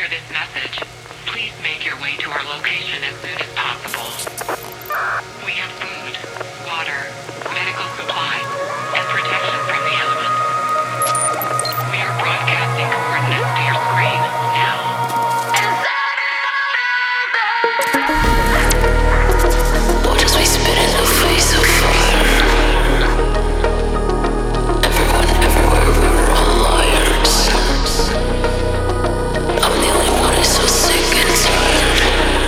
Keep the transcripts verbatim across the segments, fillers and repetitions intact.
hear this message, please make your way to our location as soon as possible. We have food, water, medical supplies, and protection from the elements. We are broadcasting coordinates to your screen now. What as we spit in the face of fire? Everyone, everywhere, we were all liars. I'm the only one who's so sick and tired.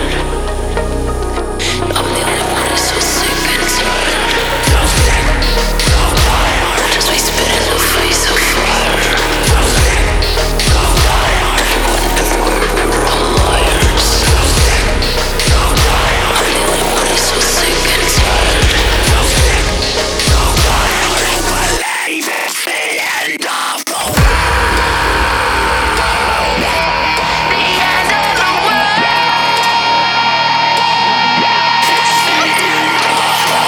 I'm the only one who's so sick and tired. So sick, so tired. What as we spit in the face of fire? So sick, so tired. Everyone, everywhere, we were all liars. So sick, so tired. I'm the only one who's so sick and tired. So sick, so tired. I believe it's the end of the world. The end of the world. It's the end of the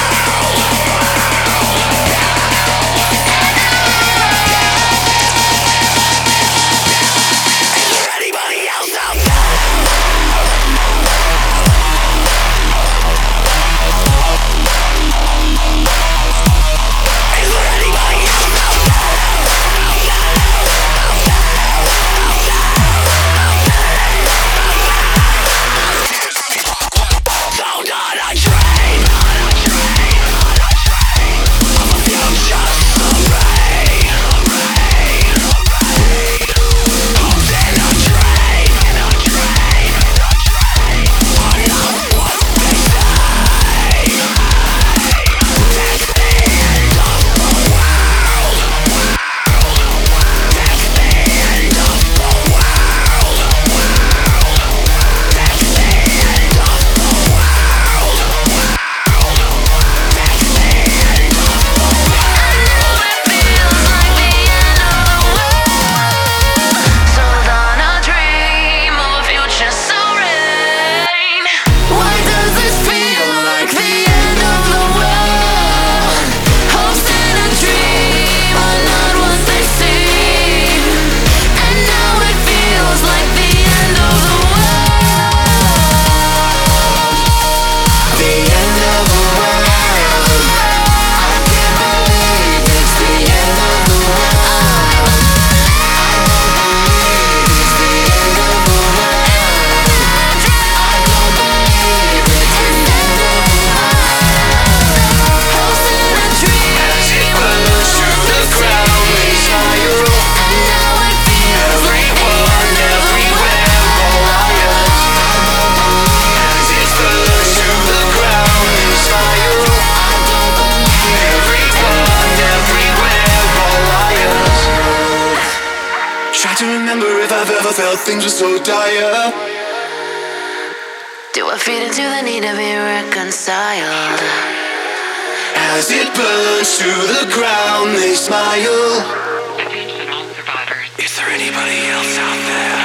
world. Is there anybody else out there? Is there anybody else out there? Sound on a train, on a train, on a train of a future array, array, array. Who's in a train, in a train, in a train? I know what they say. That's the end of the world, world. That's the end of the world, world. That's the end of the world, world. That's the end of the world. I know it feels like the end of the world. Sold on a dream of a future so rain. Why does this feel like the end of the world? Hopes in a dream are not what they seem. And now it feels like the end of the world. The end of the world. I can't believe it's the end of the world. I don't believe it's the end of the world. I don't believe it's the end of the world. Hopes in a dream as it burns through the ground inside your room. And now it feels like the end of the world. As it burns through the ground inside your room. I don't believe everyone, everywhere, all liars. Try to remember if I've ever felt things were so dire. Do I feed into the need to be reconciled? As it burns through the ground, they smile. Attention all survivors. Is there anybody else out there?